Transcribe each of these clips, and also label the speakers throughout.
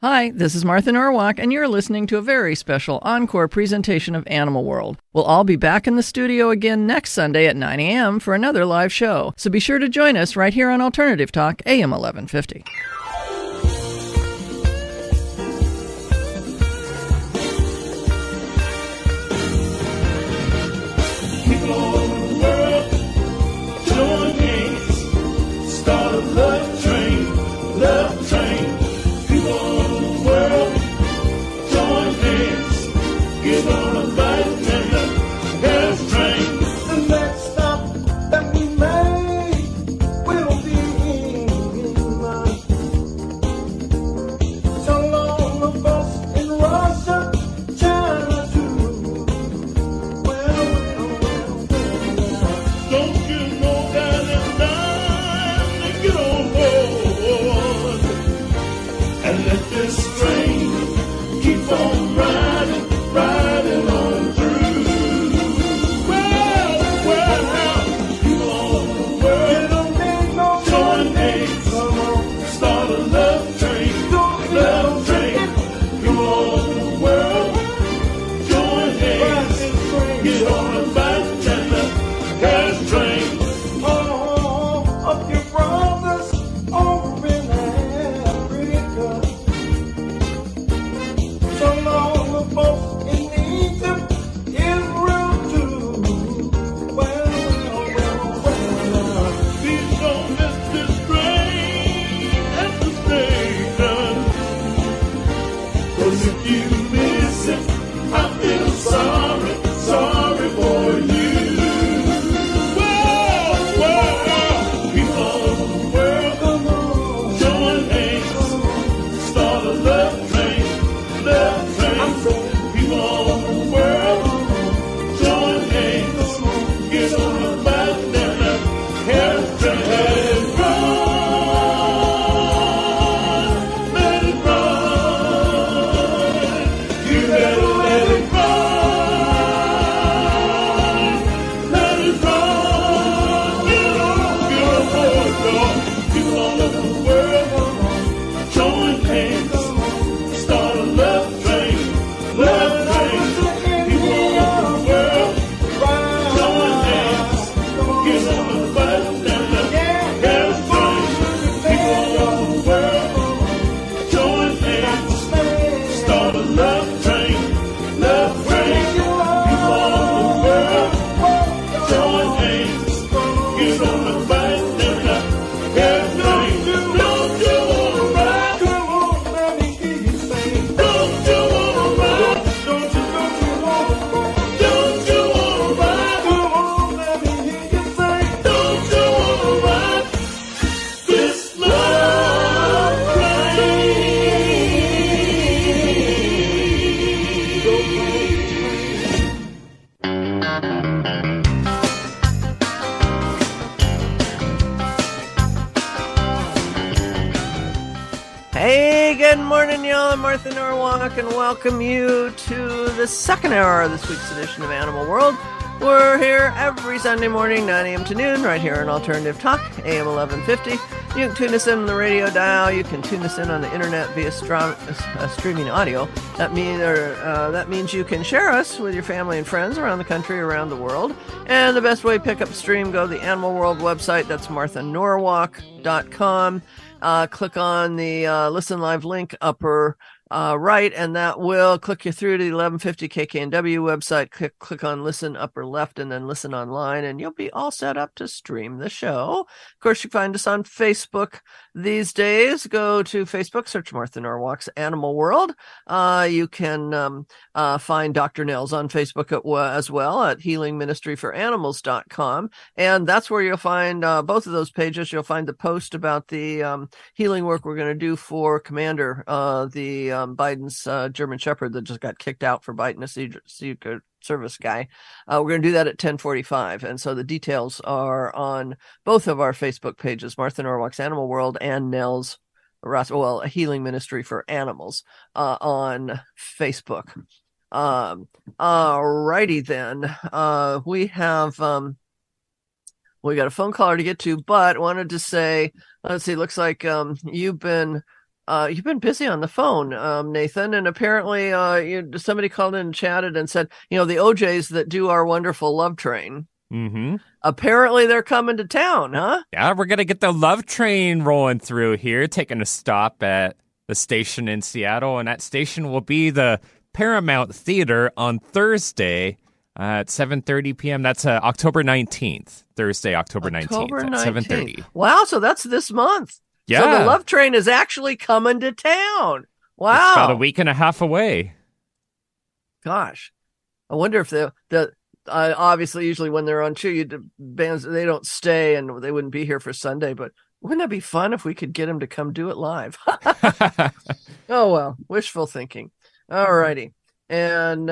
Speaker 1: Hi, this is Martha Norwalk, and you're listening to a very special encore presentation of Animal World. We'll all be back in the studio again next Sunday at 9 a.m. for another live show, so be sure to join us right here on Alternative Talk, AM 1150.
Speaker 2: People all over the world, join hands, start a love train, love train. People all over the world, join hands, get on a bike and the gas train. The next stop that we make will be so long of us in Russia, China too. Don't you know that it's time to get on board and let this train keep on riding, riding on through. Well, people all over the world, join hands, start a love train, love train. People all over the world, join hands, get on a bike and the gas train. All of your brothers over in Africa, so long the folks in Egypt, Israel too. Please don't miss this train at the station, 'cause if you miss it, I feel sorry, sorry for you. People all over the world, join hands, start a love train, love train. People all over the world, join hands, get on the bike and the gas train. Let it run, you better let it run, let it run, get on board. People all over the world, join hands, start a love train, love train. People all over the world, join hands, get on the bike and the gas train. People all over the world, join hands, start a love train, love train. People all over the world, join hands, get on the bike and the gas train. Don't you wanna ride? Come on, let me hear you sing. Don't you wanna ride? Don't you wanna ride? Don't you wanna ride? Come on, let me hear you sing. Don't you wanna ride this love train?
Speaker 1: Hey, good morning, y'all. I'm Martha Norwalk, and welcome you to the second hour of this week's edition of Animal World. We're here every Sunday morning, 9 a.m. to noon, right here on Alternative Talk, AM 1150. You can tune us in on the radio dial. You can tune us in on the internet via streaming audio. That means you can share us with your family and friends around the country, around the world. And the best way to pick up a stream, go to the Animal World website. That's marthanorwalk.com. Click on the Listen Live link upper right, and that will click you through to the 1150 KKNW website. Click on Listen upper left, and then Listen Online, and you'll be all set up to stream the show. Of course, you find us on Facebook these days. Go to Facebook, search Martha Norwalk's Animal World. You can find Dr. Nels on Facebook as well at healingministryforanimals.com, and that's where you'll find both of those pages. You'll find the post about the healing work we're going to do for Commander, the Biden's German Shepherd that just got kicked out for biting a Secret Service guy. We're going to do that at 10:45, and so the details are on both of our Facebook pages, Martha Norwalk's Animal World and Nels, a healing ministry for animals on Facebook. Alrighty then. We got a phone caller to get to, but wanted to say, let's see, looks like you've been You've been busy on the phone, Nathan, and apparently somebody called in and chatted and said, the OJs that do our wonderful Love Train,
Speaker 3: Mm-hmm.
Speaker 1: apparently they're coming to town, huh?
Speaker 3: Yeah, we're going to get the Love Train rolling through here, taking a stop at the station in Seattle, and that station will be the Paramount Theater on Thursday at 7:30 p.m. That's October 19th, Thursday, October 19th at 7:30.
Speaker 1: Wow, so that's this month.
Speaker 3: Yeah.
Speaker 1: So the Love Train is actually coming to town. Wow.
Speaker 3: It's about a week and a half away.
Speaker 1: Gosh. I wonder if the obviously usually when they're on tour, bands, they don't stay and they wouldn't be here for Sunday, but wouldn't that be fun if we could get them to come do it live? Oh, well, wishful thinking. All righty. And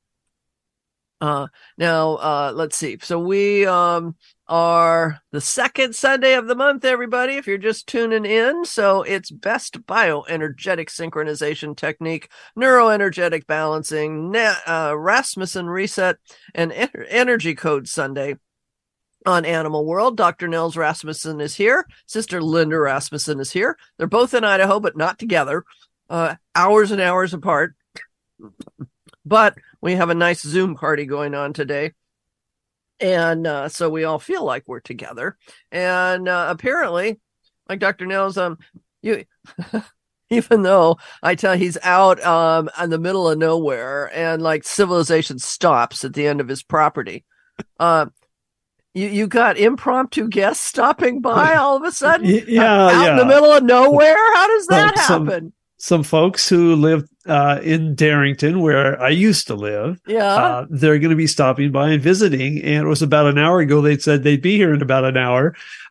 Speaker 1: now let's see. So we are the second Sunday of the month, everybody, if you're just tuning in. So it's best bioenergetic synchronization technique, neuroenergetic balancing, Rasmussen reset, and energy code Sunday on Animal World. Dr. Nels Rasmussen is here. Sister Linda Rasmussen is here. They're both in Idaho, but not together, hours and hours apart. But we have a nice Zoom party going on today. And so we all feel like we're together. And apparently, like Dr. Nels, you even though I tell he's out in the middle of nowhere and like civilization stops at the end of his property, you got impromptu guests stopping by all of a sudden? Out in the middle of nowhere? How does that happen?
Speaker 4: Some folks who live in Darrington, where I used to live, they're going to be stopping by and visiting. And it was about an hour ago. They said they'd be here in about an hour.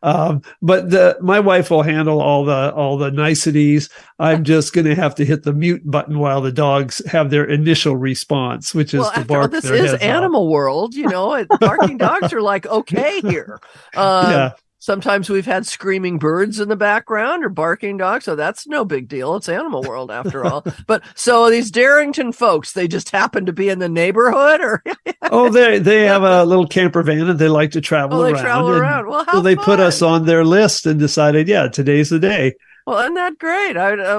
Speaker 4: But my wife will handle all the niceties. I'm just going to have to hit the mute button while the dogs have their initial response, which is to bark
Speaker 1: this
Speaker 4: their
Speaker 1: is
Speaker 4: heads
Speaker 1: Animal
Speaker 4: off.
Speaker 1: World, barking dogs are like okay here. Sometimes we've had screaming birds in the background or barking dogs, so that's no big deal. It's Animal World after all. But so these Darrington folks, they just happen to be in the neighborhood, or
Speaker 4: they have a little camper van and they like to travel around.
Speaker 1: They travel around. Well,
Speaker 4: so they put us on their list and decided, today's the day.
Speaker 1: Well, isn't that great?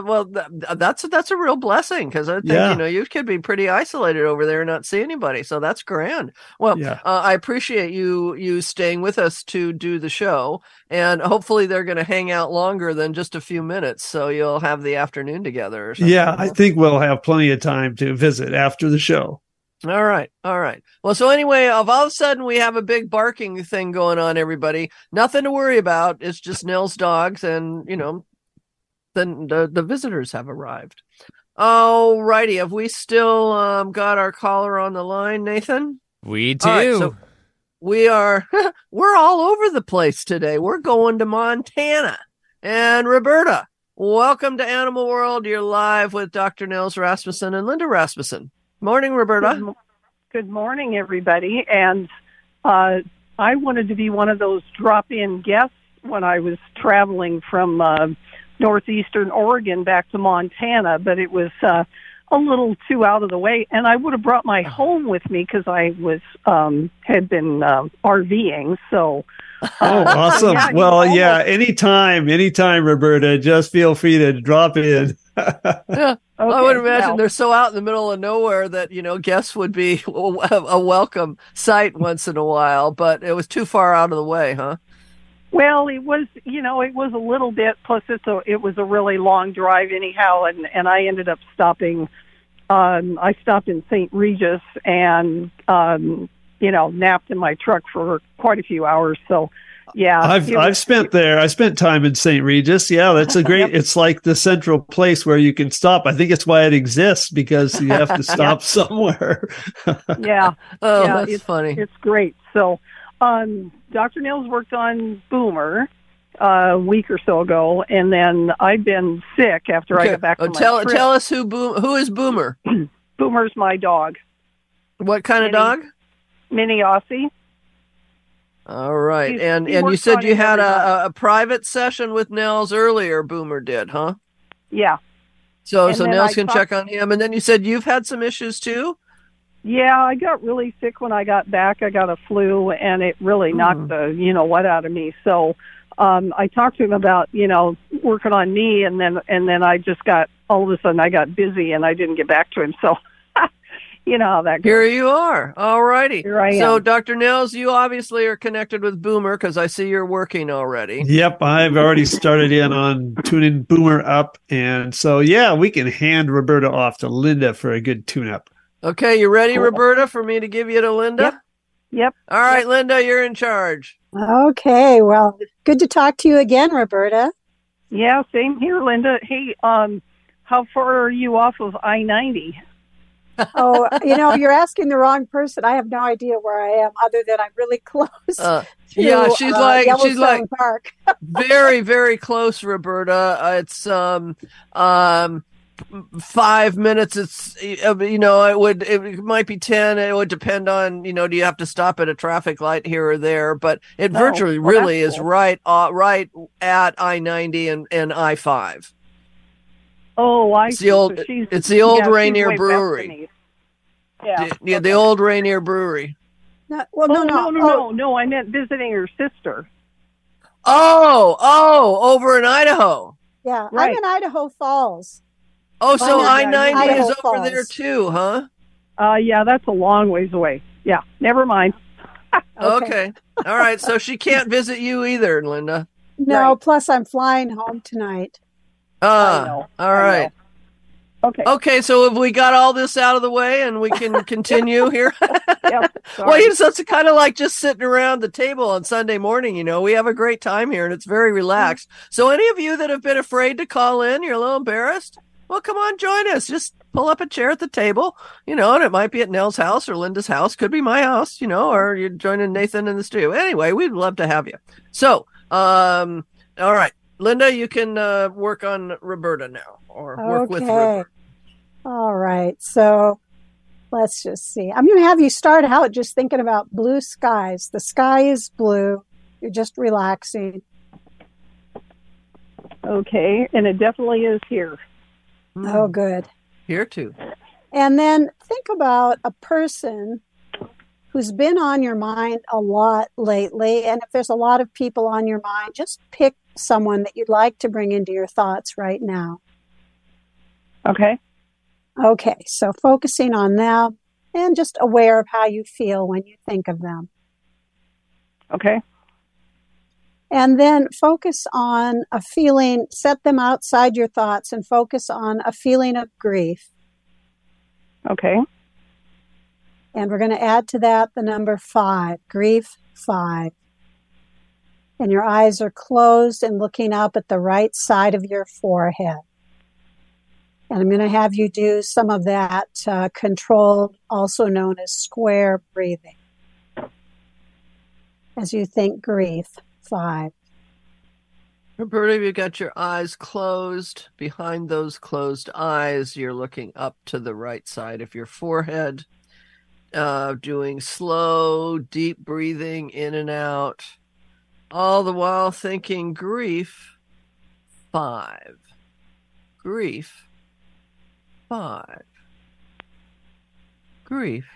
Speaker 1: That's a real blessing because I think you could be pretty isolated over there and not see anybody. So that's grand. Well, I appreciate you staying with us to do the show, and hopefully they're going to hang out longer than just a few minutes. So you'll have the afternoon together or something.
Speaker 4: Yeah, I think we'll have plenty of time to visit after the show.
Speaker 1: All right. Well, so anyway, all of a sudden we have a big barking thing going on, everybody. Nothing to worry about. It's just Nels dogs and, then the visitors have arrived. All righty. Have we still got our caller on the line, Nathan?
Speaker 3: We do.
Speaker 1: All right, so we're all over the place today. We're going to Montana. And Roberta, welcome to Animal World. You're live with Dr. Nels Rasmussen and Linda Rasmussen. Morning, Roberta.
Speaker 5: Good morning, everybody. And I wanted to be one of those drop-in guests when I was traveling from northeastern Oregon back to Montana, but it was a little too out of the way. And I would have brought my home with me because I was had been RVing. So,
Speaker 4: awesome! Anytime, Roberta. Just feel free to drop in.
Speaker 1: Okay, I would imagine they're so out in the middle of nowhere that guests would be a welcome sight once in a while. But it was too far out of the way, huh?
Speaker 5: Well, it was, it was a little bit, plus it was a really long drive anyhow, and I ended up stopping, I stopped in St. Regis and, napped in my truck for quite a few hours, so, yeah.
Speaker 4: I spent time in St. Regis, that's a great, it's like the central place where you can stop. I think it's why it exists, because you have to stop somewhere.
Speaker 1: That's funny.
Speaker 5: It's great, so... Dr. Nels worked on Boomer a week or so ago, and then I've been sick after I got back from my trip.
Speaker 1: Tell us who is Boomer?
Speaker 5: Boomer's my dog.
Speaker 1: What kind of dog?
Speaker 5: Mini Aussie.
Speaker 1: All right, and you said you had a private session with Nels earlier. Boomer did, huh?
Speaker 5: Yeah.
Speaker 1: So Nels can check on him, and then you said you've had some issues too.
Speaker 5: Yeah, I got really sick when I got back. I got a flu, and it really knocked the what out of me. So I talked to him about, working on me, and then I just got, all of a sudden I got busy and I didn't get back to him. So, you know how that goes.
Speaker 1: Here you are. All righty.
Speaker 5: Here I am.
Speaker 1: So, Dr. Nels, you obviously are connected with Boomer because I see you're working already.
Speaker 4: Yep, I've already started in on tuning Boomer up. And so, yeah, we can hand Roberta off to Linda for a good tune-up.
Speaker 1: Okay, you ready, Roberta, for me to give you to Linda?
Speaker 5: Yep.
Speaker 1: All right, Linda, you're in charge.
Speaker 6: Okay, well, good to talk to you again, Roberta.
Speaker 5: Yeah, same here, Linda. Hey, how far are you off of I-90?
Speaker 6: Oh, you're asking the wrong person. I have no idea where I am, other than I'm really close.
Speaker 1: Yeah, she's like
Speaker 6: Yellowstone Park.
Speaker 1: very, very close, Roberta. It's 5 minutes. It might be 10. It would depend on, do you have to stop at a traffic light here or there? But it virtually really is right at I-90 and I-5.
Speaker 5: Oh, I
Speaker 1: see.
Speaker 5: It's
Speaker 1: the old Rainier Brewery. Yeah, the old Rainier Brewery.
Speaker 6: No.
Speaker 5: I meant visiting her sister.
Speaker 1: Oh, over in Idaho.
Speaker 6: Yeah,
Speaker 5: right.
Speaker 6: I'm in Idaho Falls.
Speaker 1: Oh, so I-90 is over
Speaker 6: Falls.
Speaker 1: there too, huh?
Speaker 5: Yeah, that's a long ways away. Yeah, never mind.
Speaker 1: Okay. All right, so she can't visit you either, Linda.
Speaker 6: No,
Speaker 5: Right.
Speaker 6: plus I'm flying home tonight.
Speaker 1: All right. Okay, so have we got all this out of the way and we can continue here?
Speaker 5: Yep,
Speaker 1: well, it's kind of like just sitting around the table on Sunday morning, we have a great time here and it's very relaxed. So any of you that have been afraid to call in, you're a little embarrassed? Well, come on, join us. Just pull up a chair at the table, and it might be at Nell's house or Linda's house. Could be my house, or you're joining Nathan in the studio. Anyway, we'd love to have you. So, all right. Linda, you can work on Roberta now, or work with Roberta.
Speaker 6: All right. So let's just see. I'm going to have you start out just thinking about blue skies. The sky is blue. You're just relaxing.
Speaker 5: Okay. And it definitely is here.
Speaker 6: Oh, good.
Speaker 1: Here too.
Speaker 6: And then think about a person who's been on your mind a lot lately. And if there's a lot of people on your mind, just pick someone that you'd like to bring into your thoughts right now.
Speaker 5: Okay.
Speaker 6: Okay, so focusing on them and just aware of how you feel when you think of them.
Speaker 5: Okay.
Speaker 6: And then focus on a feeling, set them outside your thoughts and focus on a feeling of grief.
Speaker 5: Okay.
Speaker 6: And we're going to add to that the number 5, grief 5. And your eyes are closed and looking up at the right side of your forehead. And I'm going to have you do some of that controlled, also known as square breathing, as you think grief 5.
Speaker 1: Roberta, you got your eyes closed. Behind those closed eyes, you're looking up to the right side of your forehead, doing slow, deep breathing in and out, all the while thinking grief 5. Grief 5. Grief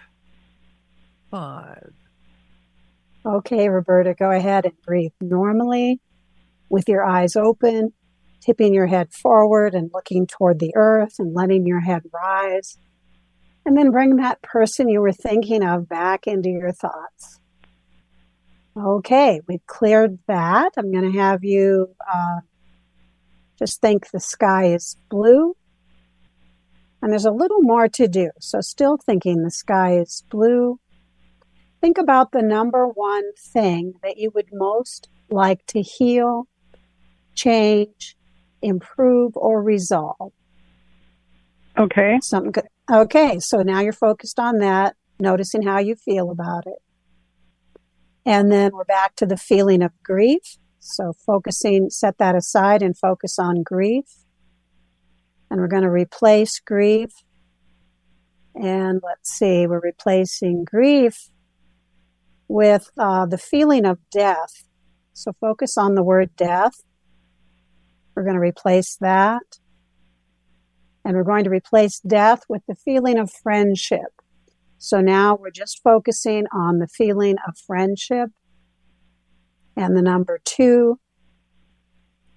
Speaker 1: 5.
Speaker 6: Okay, Roberta, go ahead and breathe normally with your eyes open, tipping your head forward and looking toward the earth and letting your head rise. And then bring that person you were thinking of back into your thoughts. Okay, we've cleared that. I'm going to have you just think the sky is blue. And there's a little more to do. So still thinking the sky is blue. Think about the number one thing that you would most like to heal, change, improve, or resolve.
Speaker 5: Okay.
Speaker 6: Something good. Okay, so now you're focused on that, noticing how you feel about it. And then we're back to the feeling of grief. So set that aside and focus on grief. And we're going to replace grief. And let's see, we're replacing grief with the feeling of death. So focus on the word death. We're going to replace that. And we're going to replace death with the feeling of friendship. So now we're just focusing on the feeling of friendship. And the number 2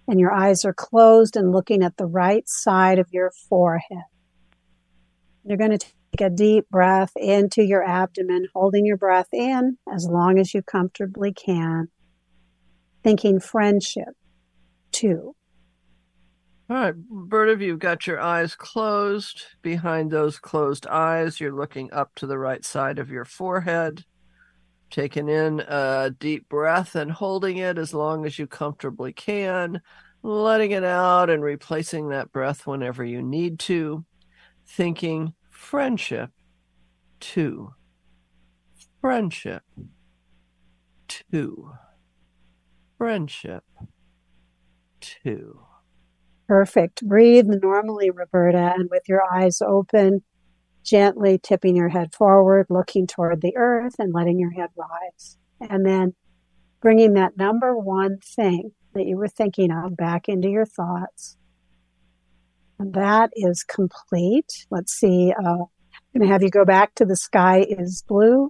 Speaker 6: and your eyes are closed and looking at the right side of your forehead. You're going to take a deep breath into your abdomen, holding your breath in as long as you comfortably can, thinking friendship, 2.
Speaker 1: All right, Roberta, if you've got your eyes closed, behind those closed eyes, you're looking up to the right side of your forehead, taking in a deep breath and holding it as long as you comfortably can, letting it out and replacing that breath whenever you need to, thinking friendship, 2. Friendship, 2. Friendship, 2.
Speaker 6: Perfect. Breathe normally, Roberta, and with your eyes open, gently tipping your head forward, looking toward the earth and letting your head rise. And then bringing that number one thing that you were thinking of back into your thoughts. And that is complete. Let's see. I'm going to have you go back to the sky is blue.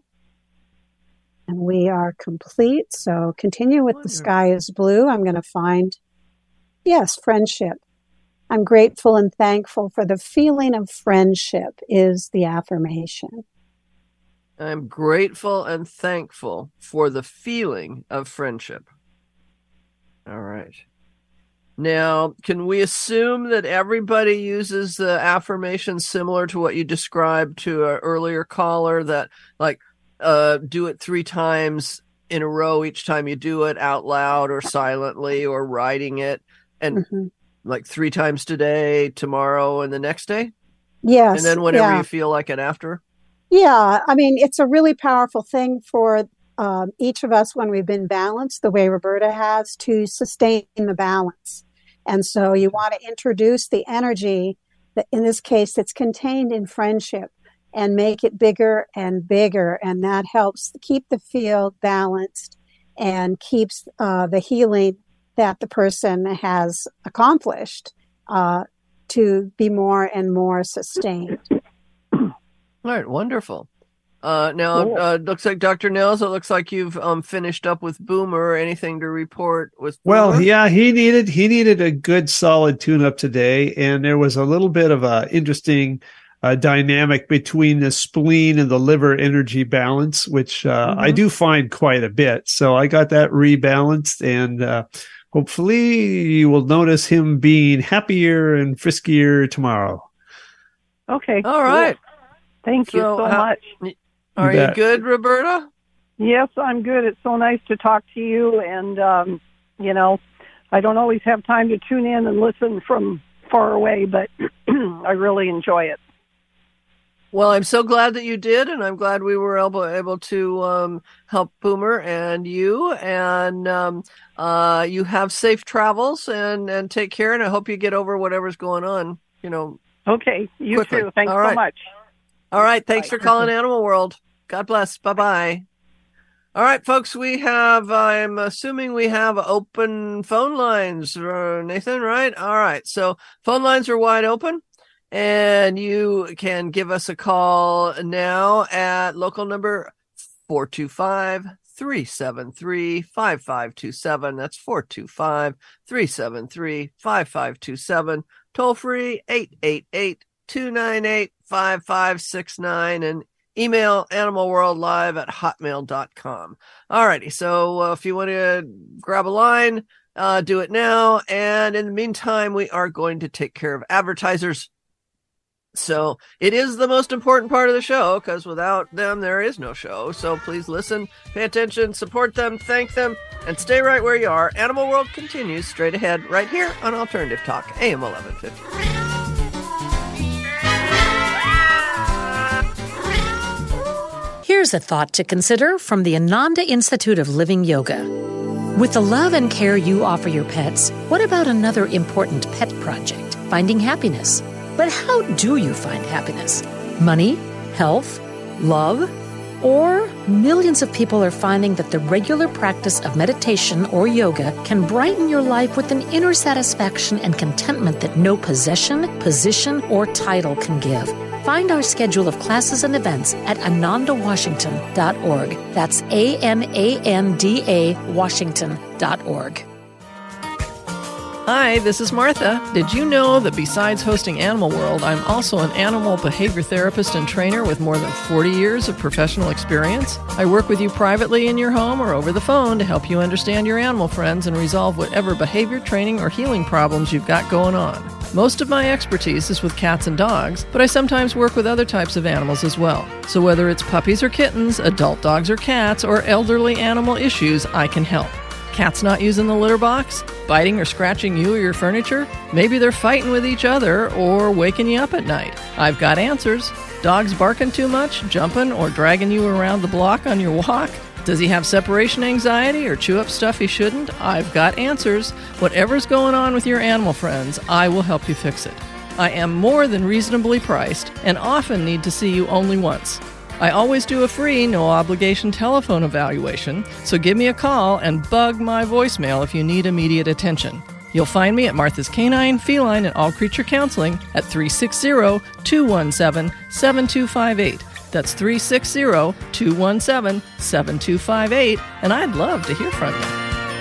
Speaker 6: And we are complete. So continue with the sky is blue. I'm going to find, yes, friendship. I'm grateful and thankful for the feeling of friendship is the affirmation.
Speaker 1: I'm grateful and thankful for the feeling of friendship. All right. Now, can we assume that everybody uses the affirmation similar to what you described to an earlier caller, that like do it 3 times in a row each time you do it, out loud or silently or writing it, and like 3 times today, tomorrow, and the next day?
Speaker 6: Yes.
Speaker 1: And then whenever you feel like it after?
Speaker 6: Yeah. I mean, it's a really powerful thing for each of us when we've been balanced, the way Roberta has, to sustain the balance. And so you want to introduce the energy that, in this case, that's contained in friendship, and make it bigger and bigger. And that helps keep the field balanced and keeps the healing that the person has accomplished to be more and more sustained.
Speaker 1: All right, wonderful. Now, looks like Dr. Nels, it looks like you've finished up with Boomer. Anything to report with Boomer?
Speaker 4: Well, yeah, he needed a good solid tune-up today, and there was a little bit of a interesting dynamic between the spleen and the liver energy balance, which I do find quite a bit. So I got that rebalanced, and hopefully you will notice him being happier and friskier tomorrow.
Speaker 5: Okay.
Speaker 1: All right.
Speaker 5: Thank you so much.
Speaker 1: Are you good, Roberta?
Speaker 5: Yes, I'm good. It's so nice to talk to you. And, I don't always have time to tune in and listen from far away, but I really enjoy it.
Speaker 1: Well, I'm so glad that you did, and I'm glad we were able to help Boomer and you. And you have safe travels and take care. And I hope you get over whatever's going on.
Speaker 5: Okay, you
Speaker 1: quickly.
Speaker 5: too. Thanks
Speaker 1: so
Speaker 5: much.
Speaker 1: All right, thanks for calling Animal World. God bless. Bye-bye. All right, folks, I'm assuming we have open phone lines, Nathan, right? All right, so phone lines are wide open, and you can give us a call now at local number 425-373-5527. That's 425-373-5527. Toll free 888-298-5569, and email animalworldlive@hotmail.com. All righty. So if you want to grab a line, do it now. And in the meantime, we are going to take care of advertisers. So it is the most important part of the show, because without them, there is no show. So please listen, pay attention, support them, thank them, and stay right where you are. Animal World continues straight ahead right here on Alternative Talk, AM 1150.
Speaker 7: Here's a thought to consider from the Ananda Institute of Living Yoga. With the love and care you offer your pets, what about another important pet project, finding happiness? But how do you find happiness? Money? Health? Love? Or millions of people are finding that the regular practice of meditation or yoga can brighten your life with an inner satisfaction and contentment that no possession, position, or title can give. Find our schedule of classes and events at anandawashington.org. That's ANANDA Washington.org.
Speaker 1: Hi, this is Martha. Did you know that besides hosting Animal World, I'm also an animal behavior therapist and trainer with more than 40 years of professional experience? I work with you privately in your home or over the phone to help you understand your animal friends and resolve whatever behavior, training, or healing problems you've got going on. Most of my expertise is with cats and dogs, but I sometimes work with other types of animals as well. So whether it's puppies or kittens, adult dogs or cats, or elderly animal issues, I can help. Cats not using the litter box? Biting or scratching you or your furniture? Maybe they're fighting with each other or waking you up at night. I've got answers. Dogs barking too much, jumping, or dragging you around the block on your walk? Does he have separation anxiety or chew up stuff he shouldn't? I've got answers. Whatever's going on with your animal friends, I will help you fix it. I am more than reasonably priced and often need to see you only once. I always do a free, no-obligation telephone evaluation, so give me a call and bug my voicemail if you need immediate attention. You'll find me at Martha's Canine, Feline, and All Creature Counseling at 360-217-7258. That's 360-217-7258, and I'd love to hear from you.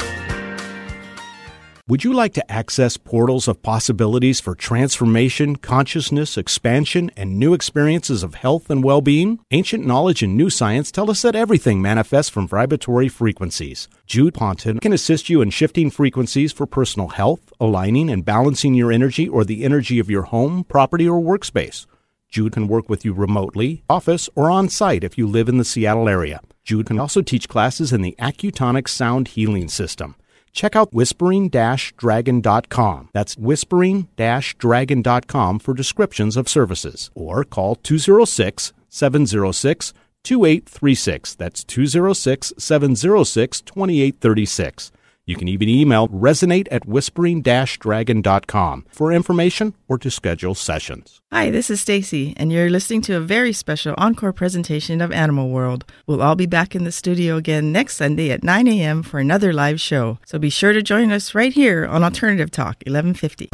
Speaker 8: Would you like to access portals of possibilities for transformation, consciousness, expansion, and new experiences of health and well-being? Ancient knowledge and new science tell us that everything manifests from vibratory frequencies. Jude Ponton can assist you in shifting frequencies for personal health, aligning and balancing your energy or the energy of your home, property, or workspace. Jude can work with you remotely, office, or on-site if you live in the Seattle area. Jude can also teach classes in the Accutonic Sound Healing System. Check out whispering-dragon.com. That's whispering-dragon.com for descriptions of services. Or call 206-706-2836. That's 206-706-2836. You can even email resonate@whispering-dragon.com for information or to schedule sessions.
Speaker 9: Hi, this is Stacy, and you're listening to a very special encore presentation of Animal World. We'll all be back in the studio again next Sunday at 9 a.m. for another live show. So be sure to join us right here on Alternative Talk, 1150.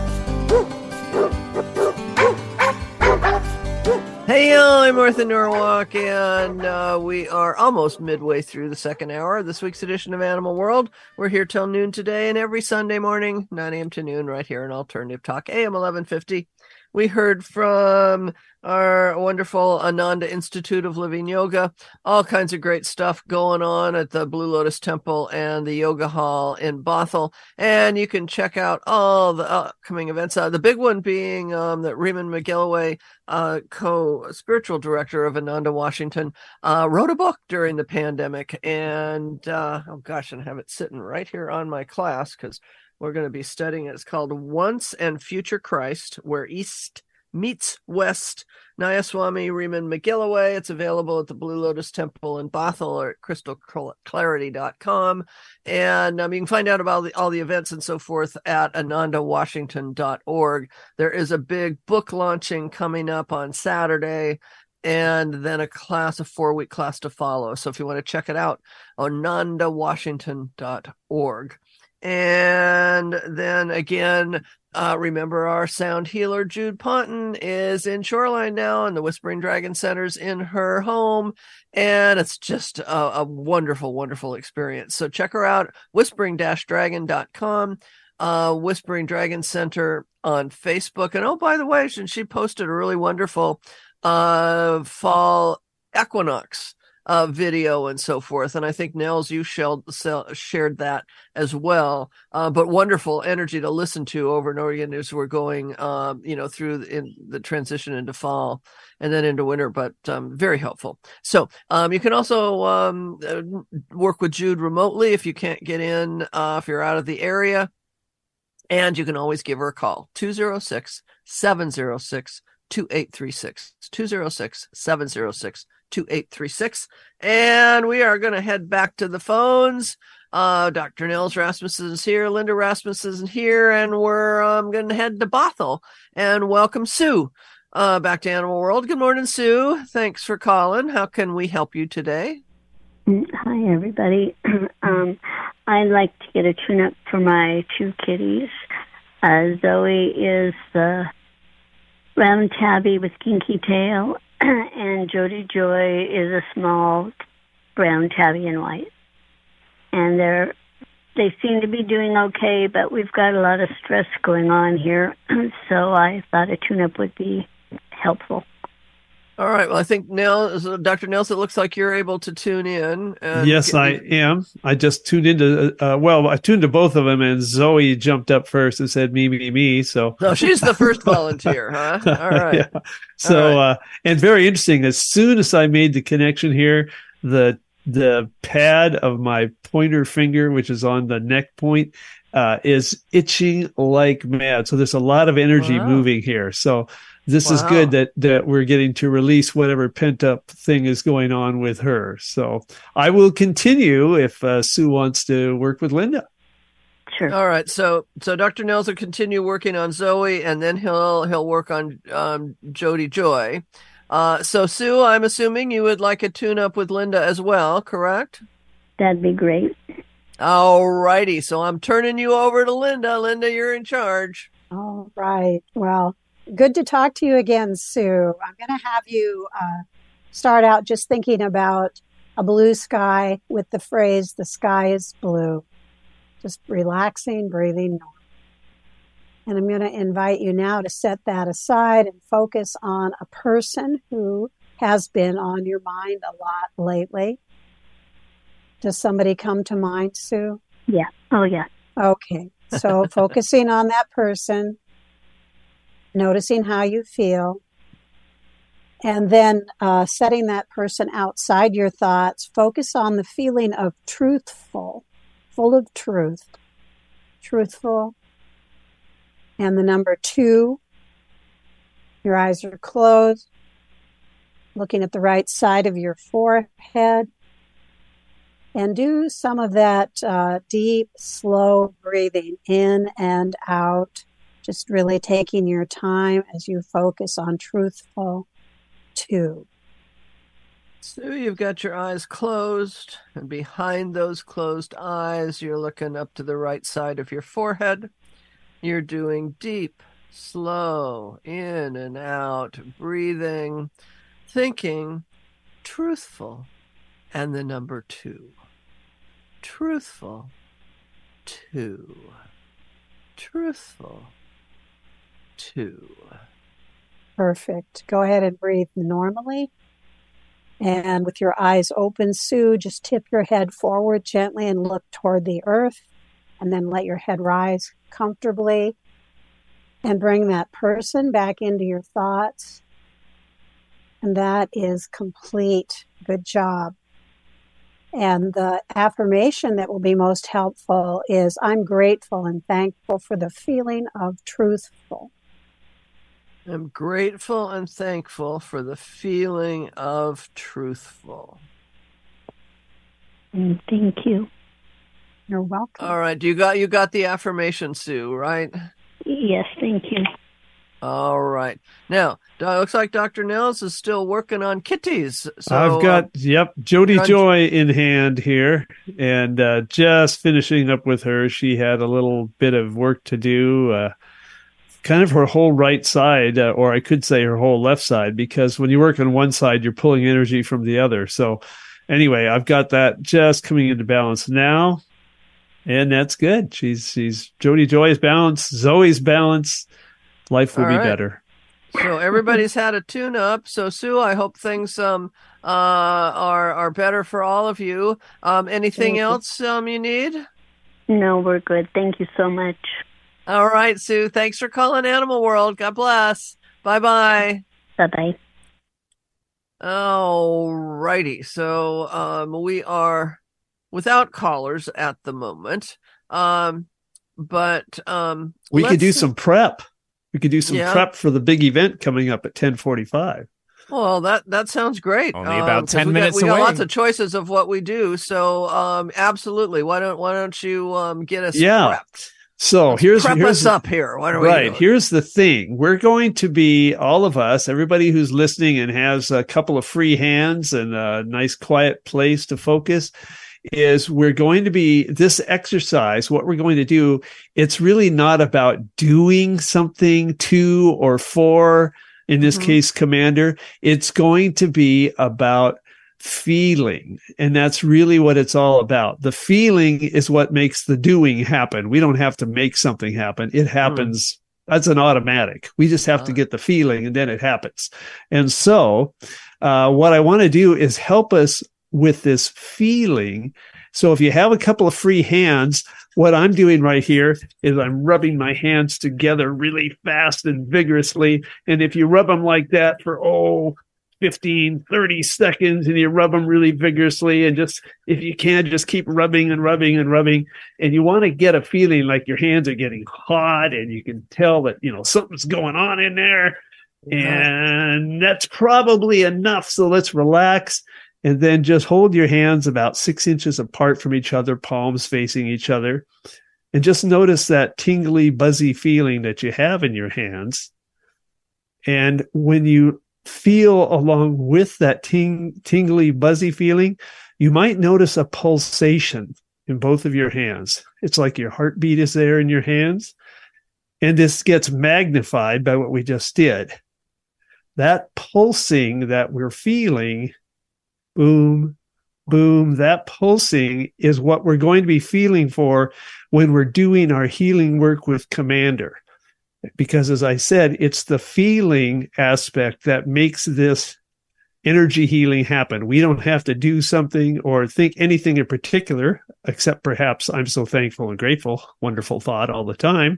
Speaker 1: Hey, I'm Martha Norwalk, and we are almost midway through the second hour of this week's edition of Animal World. We're here till noon today, and every Sunday morning, 9 a.m. to noon, right here on Alternative Talk, AM 1150. We heard from our wonderful Ananda Institute of Living Yoga, all kinds of great stuff going on at the Blue Lotus Temple and the Yoga Hall in Bothell. And you can check out all the upcoming events. The big one being that Raymond McGilloway, co-spiritual director of Ananda Washington, wrote a book during the pandemic. And, oh gosh, and I have it sitting right here on my class because we're going to be studying it. It's called Once and Future Christ, Where East Meets West. Nayaswami Raymond McGilloway. It's available at the Blue Lotus Temple in Bothell or at crystalclarity.com. And you can find out about all the events and so forth at anandawashington.org. There is a big book launching coming up on Saturday, and then a 4-week class to follow. So if you want to check it out, anandawashington.org. And then again, remember our sound healer, Jude Ponton, is in Shoreline now, and the Whispering Dragon Center's in her home. And it's just a wonderful, wonderful experience. So check her out, whispering-dragon.com, Whispering Dragon Center on Facebook. And oh, by the way, she posted a really wonderful fall equinox video and so forth. And I think, Nels, you shared that as well. But wonderful energy to listen to over and over again as we're going, through in the transition into fall and then into winter, but very helpful. So you can also work with Jude remotely if you can't get in, if you're out of the area. And you can always give her a call, 206-706-2836, 206-706-2836. And we are going to head back to the phones. Dr. Nels Rasmussen is here. Linda Rasmussen is here. And we're going to head to Bothell and welcome Sue back to Animal World. Good morning, Sue. Thanks for calling. How can we help you today?
Speaker 10: Hi, everybody. I'd like to get a tune-up for my two kitties. Zoe is the round tabby with kinky tail, and Jody Joy is a small brown tabby in white. And they're they seem to be doing okay, but we've got a lot of stress going on here. So I thought a tune-up would be helpful.
Speaker 1: All right. Well, I think now, Dr. Nelson, it looks like you're able to tune in.
Speaker 4: Yes, I am. I just tuned into, I tuned to both of them, and Zoe jumped up first and said, me. So
Speaker 1: she's the first volunteer, huh? All right.
Speaker 4: Yeah. So, and very interesting. As soon as I made the connection here, the pad of my pointer finger, which is on the neck point, is itching like mad. So there's a lot of energy moving here. So this is good that we're getting to release whatever pent up thing is going on with her. So I will continue if Sue wants to work with Linda.
Speaker 10: Sure.
Speaker 1: All right. So Dr. Nels will continue working on Zoe, and then he'll work on Jody Joy. So Sue, I'm assuming you would like a tune up with Linda as well, correct?
Speaker 10: That'd be great.
Speaker 1: All righty. So I'm turning you over to Linda. Linda, you're in charge.
Speaker 6: All right. Well, good to talk to you again, Sue. I'm going to have you start out just thinking about a blue sky with the phrase, the sky is blue. Just relaxing, breathing normal. And I'm going to invite you now to set that aside and focus on a person who has been on your mind a lot lately. Does somebody come to mind, Sue?
Speaker 10: Yeah. Oh, yeah.
Speaker 6: Okay. So focusing on that person, noticing how you feel, and then setting that person outside your thoughts. Focus on the feeling of truthful, full of truth, truthful. And the number 2, your eyes are closed, looking at the right side of your forehead. And do some of that deep, slow breathing in and out, just really taking your time as you focus on truthful 2.
Speaker 1: So you've got your eyes closed, and behind those closed eyes, you're looking up to the right side of your forehead. You're doing deep, slow, in and out, breathing, thinking, truthful, and the number 2. Truthful, 2. Truthful, 2.
Speaker 6: Perfect. Go ahead and breathe normally. And with your eyes open, Sue, just tip your head forward gently and look toward the earth. And then let your head rise comfortably. And bring that person back into your thoughts. And that is complete. Good job. And the affirmation that will be most helpful is, I'm grateful and thankful for the feeling of truthful.
Speaker 1: I'm grateful and thankful for the feeling of truthful.
Speaker 10: Thank you.
Speaker 6: You're welcome.
Speaker 1: All right. You got the affirmation, Sue, right?
Speaker 10: Yes, thank you.
Speaker 1: All right. Now, it looks like Dr. Nels is still working on kitties. So
Speaker 4: I've got, Jody Joy in hand here, and just finishing up with her. She had a little bit of work to do, kind of her whole right side, or I could say her whole left side, because when you work on one side, you're pulling energy from the other. So anyway, I've got that just coming into balance now, and that's good. She's Jody Joy is balanced, Zoe's balanced. Life will be better.
Speaker 1: So everybody's had a tune-up. So Sue, I hope things are better for all of you. Anything else you need?
Speaker 10: No, we're good. Thank you so much.
Speaker 1: All right, Sue. Thanks for calling Animal World. God bless. Bye-bye.
Speaker 10: Bye-bye.
Speaker 1: All righty. So we are without callers at the moment. But
Speaker 4: we could do some prep. We could do some prep for the big event coming up at 10:45.
Speaker 1: Well, that sounds great.
Speaker 3: Only about 10 minutes
Speaker 1: away. We
Speaker 3: away.
Speaker 1: got lots of choices of what we do. So absolutely. Why don't you get us prepped?
Speaker 4: So here's
Speaker 1: us up here. What are we doing?
Speaker 4: Here's the thing. We're going to be, all of us, everybody who's listening and has a couple of free hands and a nice quiet place to focus, is we're going to be, this exercise, what we're going to do, it's really not about doing something to or for, in this case, Commander. It's going to be about feeling. And that's really what it's all about. The feeling is what makes the doing happen. We don't have to make something happen. It happens. That's an automatic. We just have to get the feeling and then it happens. And so what I want to do is help us with this feeling. So if you have a couple of free hands, what I'm doing right here is I'm rubbing my hands together really fast and vigorously. And if you rub them like that for, 15, 30 seconds, and you rub them really vigorously, and just, if you can, just keep rubbing and rubbing and rubbing. And you want to get a feeling like your hands are getting hot, and you can tell that, something's going on in there. And that's probably enough. So let's relax. And then just hold your hands about 6 inches apart from each other, palms facing each other. And just notice that tingly, buzzy feeling that you have in your hands. And when you feel along with that tingly, buzzy feeling, you might notice a pulsation in both of your hands. It's like your heartbeat is there in your hands. And this gets magnified by what we just did. That pulsing that we're feeling, boom, boom, that pulsing is what we're going to be feeling for when we're doing our healing work with Commander. Because as I said, it's the feeling aspect that makes this energy healing happen. We don't have to do something or think anything in particular, except perhaps I'm so thankful and grateful. Wonderful thought all the time.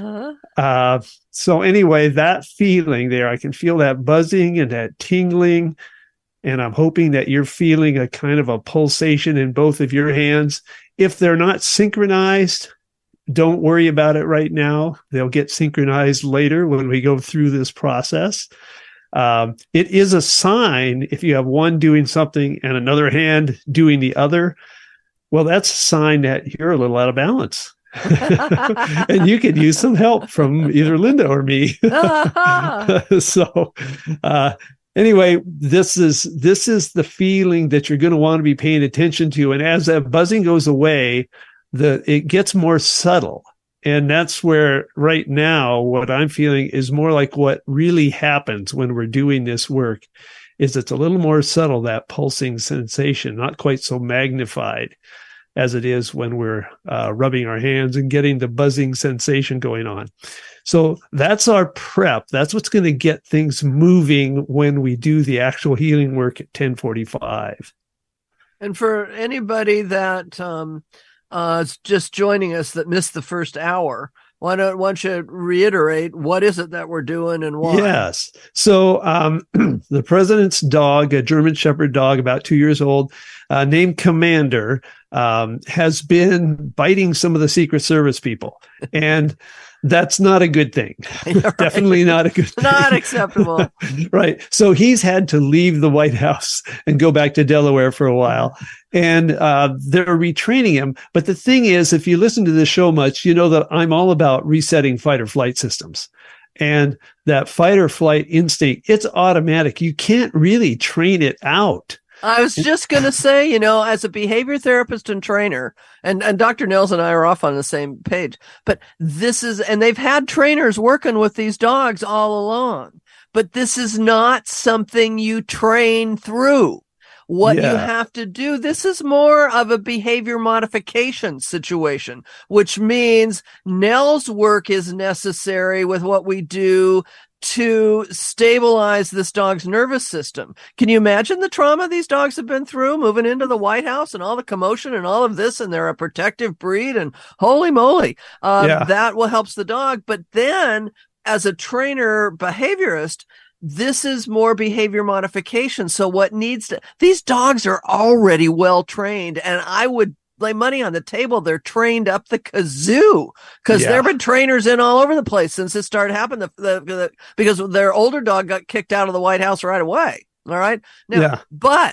Speaker 4: So anyway, that feeling there, I can feel that buzzing and that tingling. And I'm hoping that you're feeling a kind of a pulsation in both of your hands. If they're not synchronized, don't worry about it right now. They'll get synchronized later when we go through this process. It is a sign if you have one doing something and another hand doing the other. Well, that's a sign that you're a little out of balance. And you could use some help from either Linda or me. So, anyway, this is the feeling that you're going to want to be paying attention to. And as that buzzing goes away, it gets more subtle. And that's where right now, what I'm feeling is more like what really happens when we're doing this work is it's a little more subtle, that pulsing sensation, not quite so magnified as it is when we're rubbing our hands and getting the buzzing sensation going on. So that's our prep. That's what's going to get things moving when we do the actual healing work at 10:45.
Speaker 1: And for anybody that just joining us that missed the first hour, why don't you reiterate what is it that we're doing and why?
Speaker 4: Yes. So the president's dog, a German Shepherd dog, about 2 years old, named Commander, has been biting some of the Secret Service people. And that's not a good thing. Right. Definitely not a good thing.
Speaker 1: Not acceptable.
Speaker 4: Right. So he's had to leave the White House and go back to Delaware for a while. And they're retraining him. But the thing is, if you listen to this show much, you know that I'm all about resetting fight or flight systems. And that fight or flight instinct, it's automatic. You can't really train it out.
Speaker 1: I was just going to say, as a behavior therapist and trainer, and Dr. Nels and I are off on the same page, but and they've had trainers working with these dogs all along, but this is not something you train through. What you have to do, this is more of a behavior modification situation, which means Nels' work is necessary with what we do to stabilize this dog's nervous system. Can you imagine the trauma these dogs have been through moving into the White House and all the commotion and all of this, and they're a protective breed, and holy moly, that will help the dog. But then as a trainer behaviorist, this is more behavior modification. So these dogs are already well trained, and I would lay money on the table they're trained up the kazoo, because there have been trainers in all over the place since this started happening, because their older dog got kicked out of the White House right away. All right. Now, but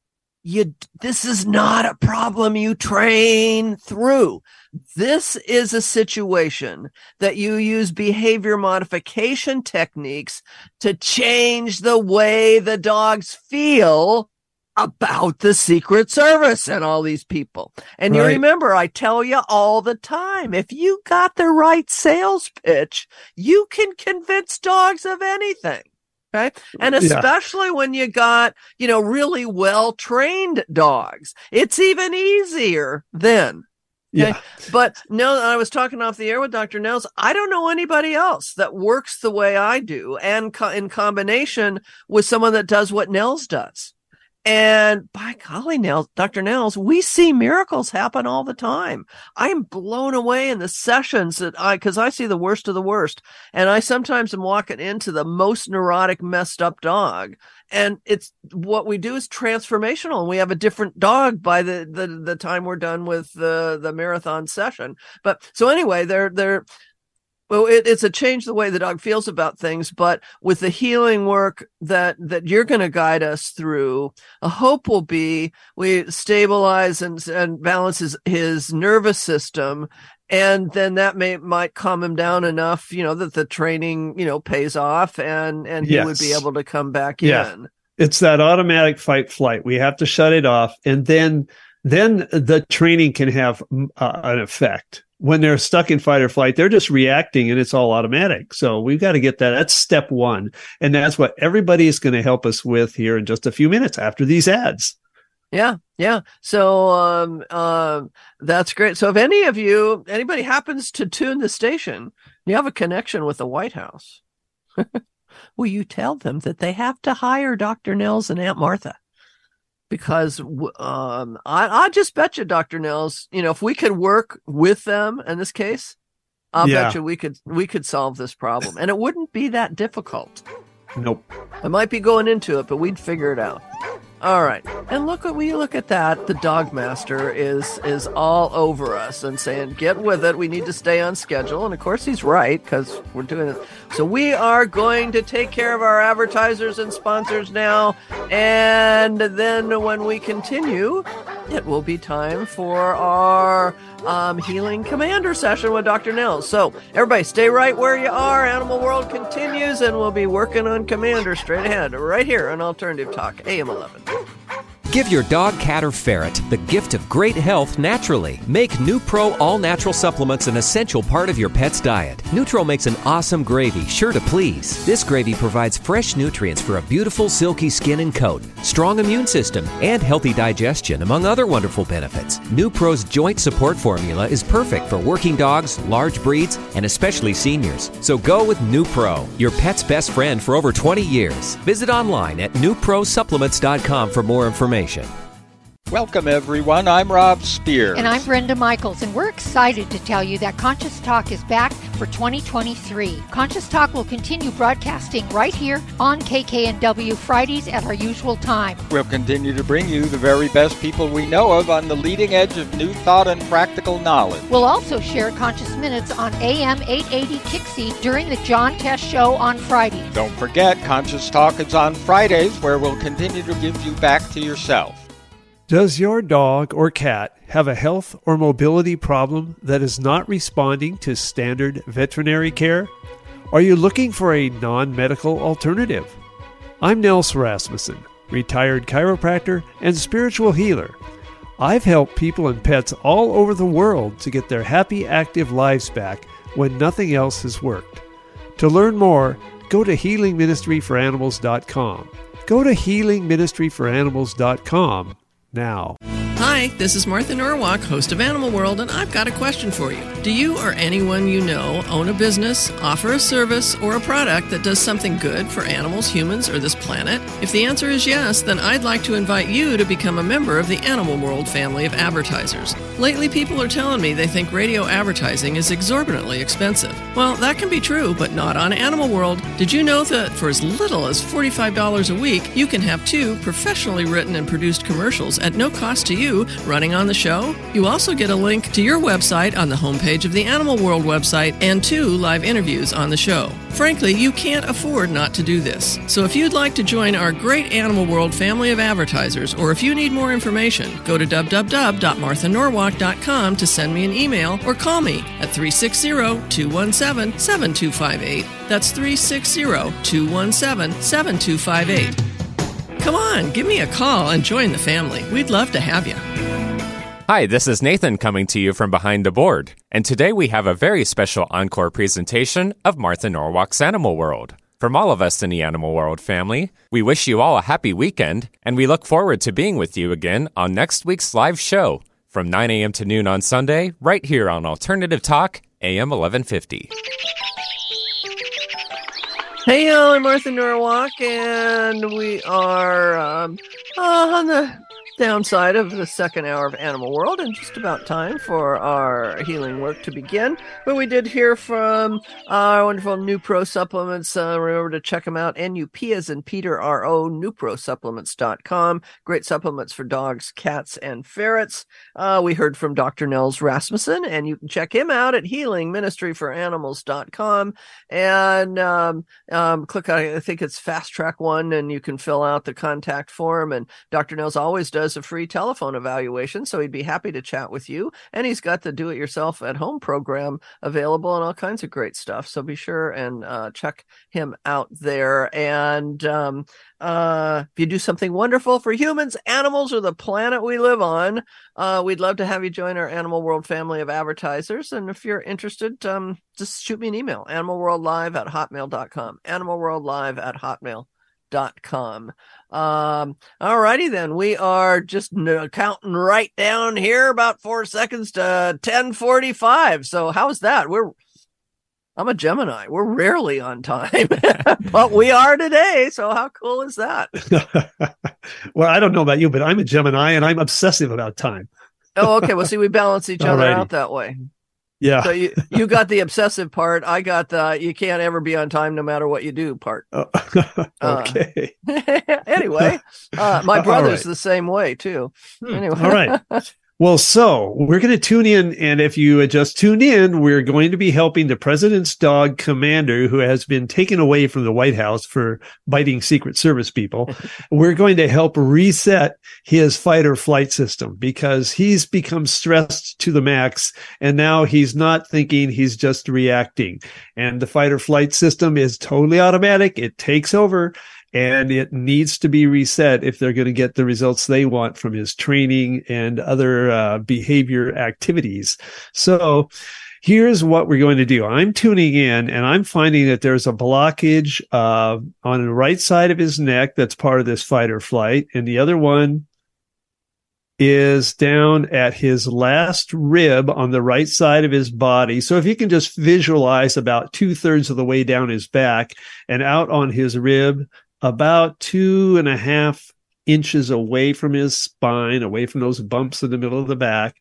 Speaker 1: this is not a problem you train through. This is a situation that you use behavior modification techniques to change the way the dogs feel about the Secret Service and all these people. And you remember, I tell you all the time, if you got the right sales pitch, you can convince dogs of anything. Okay. And especially when you got, really well-trained dogs, it's even easier then. Okay?
Speaker 4: Yeah.
Speaker 1: But no, I was talking off the air with Dr. Nels. I don't know anybody else that works the way I do and in combination with someone that does what Nels does. And by golly, Dr. Nels, we see miracles happen all the time. I'm blown away in the sessions because I see the worst of the worst. And I sometimes am walking into the most neurotic, messed up dog. And it's what we do is transformational. And we have a different dog by the time we're done with the marathon session. But so anyway, well, it's a change the way the dog feels about things, but with the healing work that you're going to guide us through, a hope will be we stabilize and balance his nervous system, and then that might calm him down enough, that the training, pays off, and he would be able to come back in.
Speaker 4: It's that automatic fight flight. We have to shut it off, and then the training can have an effect. When they're stuck in fight or flight, they're just reacting and it's all automatic. So we've got to get that. That's step one. And that's what everybody is going to help us with here in just a few minutes after these ads.
Speaker 1: Yeah. So that's great. So if anybody happens to tune the station, you have a connection with the White House, will you tell them that they have to hire Dr. Nels and Aunt Martha? Because I just bet you, Dr. Nels, if we could work with them in this case, I'll bet you we could solve this problem. And it wouldn't be that difficult.
Speaker 4: Nope.
Speaker 1: I might be going into it, but we'd figure it out. All right. And look at that. The dog master is all over us and saying, get with it. We need to stay on schedule. And of course he's right, because we're doing it. So we are going to take care of our advertisers and sponsors now. And then when we continue, it will be time for our Healing Commander session with Dr. Nels. So everybody stay right where you are. Animal World continues, and we'll be working on Commander straight ahead right here on Alternative Talk, AM 11.
Speaker 11: Give your dog, cat, or ferret the gift of great health naturally. Make NuPro all-natural supplements an essential part of your pet's diet. Nutro makes an awesome gravy, sure to please. This gravy provides fresh nutrients for a beautiful, silky skin and coat, strong immune system, and healthy digestion, among other wonderful benefits. NuPro's joint support formula is perfect for working dogs, large breeds, and especially seniors. So go with NuPro, your pet's best friend for over 20 years. Visit online at NuProSupplements.com for more information.
Speaker 12: Welcome, everyone. I'm Rob Spears.
Speaker 13: And I'm Brenda Michaels, and we're excited to tell you that Conscious Talk is back for 2023. Conscious Talk will continue broadcasting right here on KKNW Fridays at our usual time.
Speaker 12: We'll continue to bring you the very best people we know of on the leading edge of new thought and practical knowledge.
Speaker 13: We'll also share Conscious Minutes on AM 880 Kixie during the John Test Show on Fridays.
Speaker 12: Don't forget, Conscious Talk is on Fridays, where we'll continue to give you back to yourself.
Speaker 4: Does your dog or cat have a health or mobility problem that is not responding to standard veterinary care? Are you looking for a non-medical alternative? I'm Nels Rasmussen, retired chiropractor and spiritual healer. I've helped people and pets all over the world to get their happy, active lives back when nothing else has worked. To learn more, go to healingministryforanimals.com. Go to healingministryforanimals.com now.
Speaker 1: Hi, this is Martha Norwalk, host of Animal World, and I've got a question for you. Do you or anyone you know own a business, offer a service, or a product that does something good for animals, humans, or this planet? If the answer is yes, then I'd like to invite you to become a member of the Animal World family of advertisers. Lately, people are telling me they think radio advertising is exorbitantly expensive. Well, that can be true, but not on Animal World. Did you know that for as little as $45 a week, you can have 2 professionally written and produced commercials at no cost to you running on the show? You also get a link to your website on the homepage of the Animal World website and 2 live interviews on the show. Frankly, you can't afford not to do this. So if you'd like to join our great Animal World family of advertisers, or if you need more information, go to www.marthanorwalk.com to send me an email or call me at 360-217-7258. That's 360-217-7258. Come on, give me a call and join the family. We'd love to have you.
Speaker 3: Hi, this is Nathan coming to you from behind the board. And today we have a very special encore presentation of Martha Norwalk's Animal World. From all of us in the Animal World family, we wish you all a happy weekend, and we look forward to being with you again on next week's live show from 9 a.m. to noon on Sunday, right here on Alternative Talk, AM 1150.
Speaker 1: Hey, y'all, I'm Martha Norwalk, and we are on the downside of the second hour of Animal World, and just about time for our healing work to begin. But we did hear from our wonderful NuPro Supplements. Remember to check them out. NUP as in Peter RO, NuProSupplements.com. Great supplements for dogs, cats, and ferrets. We heard from Dr. Nels Rasmussen, and you can check him out at HealingMinistryForAnimals.com. And click on, I think it's Fast Track 1, and you can fill out the contact form. And Dr. Nels always does a free telephone evaluation, so he'd be happy to chat with you. And he's got the do-it-yourself-at-home program available and all kinds of great stuff. So be sure and check him out there. And if you do something wonderful for humans, animals, or the planet we live on, we'd love to have you join our Animal World family of advertisers. And if you're interested, just shoot me an email, animalworldlive@hotmail.com, animalworldlive@hotmail.com. All righty then. We are just counting right down here, about 4 seconds to 10:45. So how's that? I'm a Gemini. We're rarely on time, but we are today. So how cool is that?
Speaker 4: Well, I don't know about you, but I'm a Gemini and I'm obsessive about time.
Speaker 1: Oh, okay. Well, see, we balance each other out that way.
Speaker 4: Yeah.
Speaker 1: So you got the obsessive part. I got the you can't ever be on time no matter what you do part.
Speaker 4: Okay.
Speaker 1: Anyway, my brother's the same way too. Anyway.
Speaker 4: All right. Well, so we're going to tune in, and if you just tuned in, we're going to be helping the president's dog, Commander, who has been taken away from the White House for biting Secret Service people. We're going to help reset his fight or flight system because he's become stressed to the max, and now he's not thinking, he's just reacting. And the fight or flight system is totally automatic. It takes over. And it needs to be reset if they're going to get the results they want from his training and other behavior activities. So here's what we're going to do. I'm tuning in and I'm finding that there's a blockage on the right side of his neck that's part of this fight or flight. And the other one is down at his last rib on the right side of his body. So if you can just visualize about 2/3 of the way down his back and out on his rib, about 2.5 inches away from his spine, away from those bumps in the middle of the back.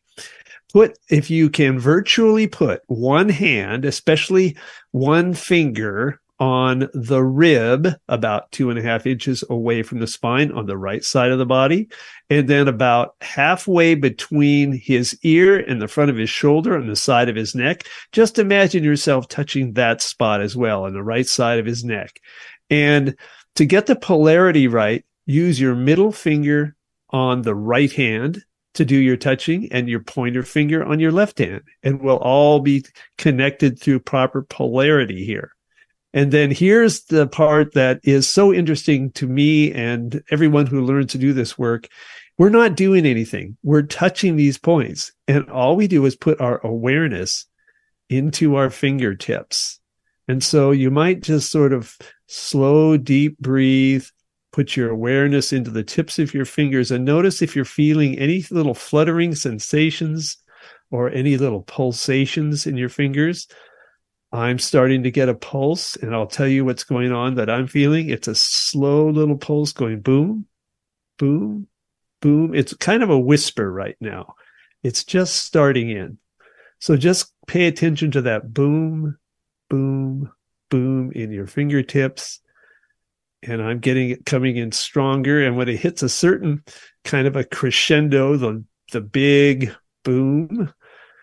Speaker 4: If you can virtually put one hand, especially one finger, on the rib, about 2.5 inches away from the spine on the right side of the body, and then about halfway between his ear and the front of his shoulder on the side of his neck. Just imagine yourself touching that spot as well on the right side of his neck. And to get the polarity right, use your middle finger on the right hand to do your touching and your pointer finger on your left hand. And we'll all be connected through proper polarity here. And then here's the part that is so interesting to me and everyone who learns to do this work. We're not doing anything. We're touching these points. And all we do is put our awareness into our fingertips. And so you might just sort of slow, deep breathe, put your awareness into the tips of your fingers and notice if you're feeling any little fluttering sensations or any little pulsations in your fingers. I'm starting to get a pulse, and I'll tell you what's going on that I'm feeling. It's a slow little pulse going boom, boom, boom. It's kind of a whisper right now. It's just starting in. So just pay attention to that boom, boom, boom in your fingertips. And I'm getting it coming in stronger. And when it hits a certain kind of a crescendo, the big boom,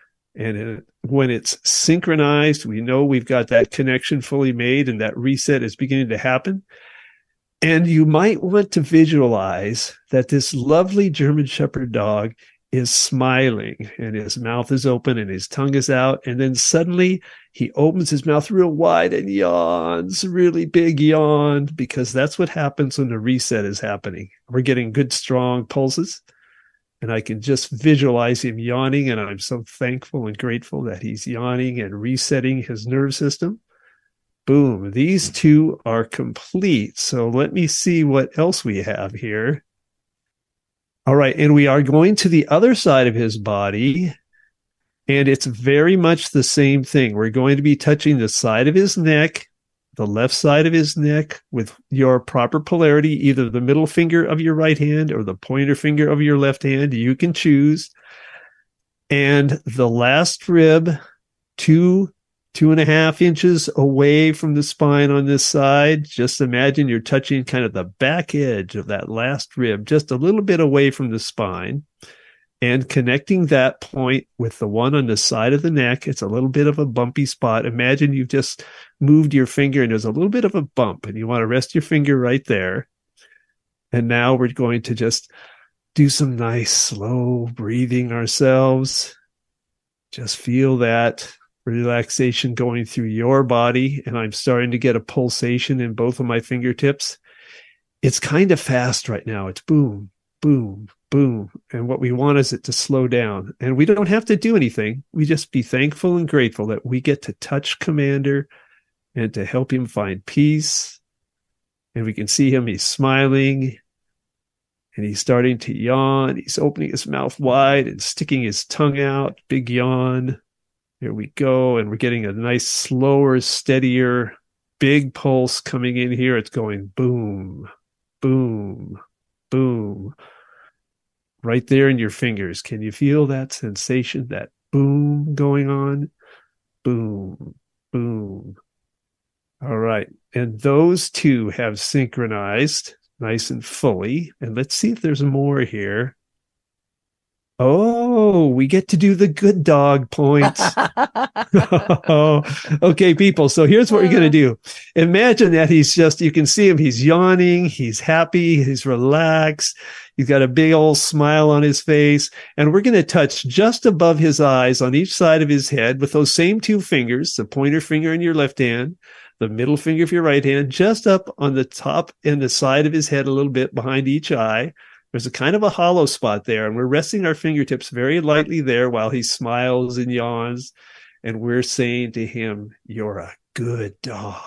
Speaker 4: and when it's synchronized, we know we've got that connection fully made and that reset is beginning to happen. And you might want to visualize that this lovely German Shepherd dog is smiling and his mouth is open and his tongue is out. And then suddenly he opens his mouth real wide and yawns, really big yawn, because that's what happens when the reset is happening. We're getting good, strong pulses. And I can just visualize him yawning. And I'm so thankful and grateful that he's yawning and resetting his nerve system. Boom. These two are complete. So let me see what else we have here. All right. And we are going to the other side of his body. And it's very much the same thing. We're going to be touching the side of his neck, the left side of his neck with your proper polarity, either the middle finger of your right hand or the pointer finger of your left hand. You can choose. And the last rib, 2.5 inches away from the spine on this side. Just imagine you're touching kind of the back edge of that last rib, just a little bit away from the spine, and connecting that point with the one on the side of the neck. It's a little bit of a bumpy spot. Imagine you've just moved your finger and there's a little bit of a bump, and you want to rest your finger right there. And now we're going to just do some nice slow breathing ourselves. Just feel that relaxation going through your body. And I'm starting to get a pulsation in both of my fingertips. It's kind of fast right now. It's boom, boom, boom. And what we want is it to slow down. And we don't have to do anything. We just be thankful and grateful that we get to touch Commander and to help him find peace. And we can see him. He's smiling. And he's starting to yawn. He's opening his mouth wide and sticking his tongue out. Big yawn. There we go. And we're getting a nice, slower, steadier, big pulse coming in here. It's going boom, boom, boom. Right there in your fingers. Can you feel that sensation, that boom going on? Boom, boom. All right. And those two have synchronized nice and fully. And let's see if there's more here. Oh, we get to do the good dog points. Okay, people. So here's what we're going to do. Imagine that you can see him. He's yawning. He's happy. He's relaxed. He's got a big old smile on his face. And we're going to touch just above his eyes on each side of his head with those same two fingers, the pointer finger in your left hand, the middle finger of your right hand, just up on the top and the side of his head a little bit behind each eye. There's a kind of a hollow spot there, and we're resting our fingertips very lightly there while he smiles and yawns. And we're saying to him, you're a good dog,